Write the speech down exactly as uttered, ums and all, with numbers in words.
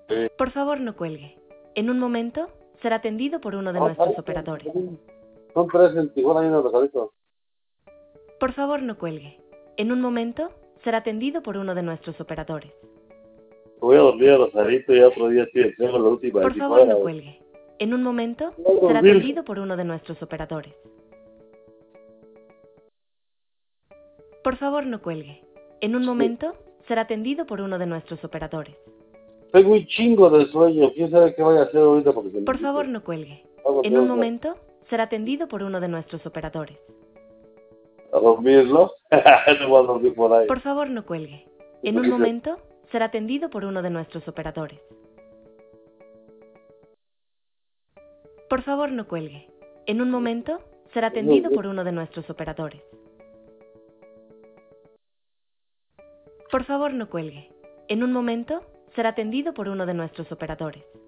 Sí. Por favor, no cuelgue. En un momento, será atendido por uno de Ah, nuestros ahí, operadores. son tres en Tijuana y uno en Rosarito. Por favor, no cuelgue. En un momento, será atendido por uno de nuestros operadores. Voy a dormir a Rosarito y otro día sí, hacemos la última Por de favor, Tijuana. no cuelgue. En un momento, Voy a será dormir. atendido por uno de nuestros operadores. Por favor, no cuelgue. En un momento, será atendido por uno de nuestros operadores. Tengo un chingo de sueño. ¿Quién sabe qué voy a hacer ahorita? Porque se me Por quite. favor, no cuelgue. Vamos En un a momento, será atendido por uno de nuestros operadores. a dormirlo. No voy a dormir por ahí. Por favor, no cuelgue. En un Porque se- momento, será atendido por uno de nuestros operadores. Por favor, no cuelgue. En un momento, será atendido por uno de nuestros operadores. Por favor, no cuelgue. En un momento, será atendido por uno de nuestros operadores.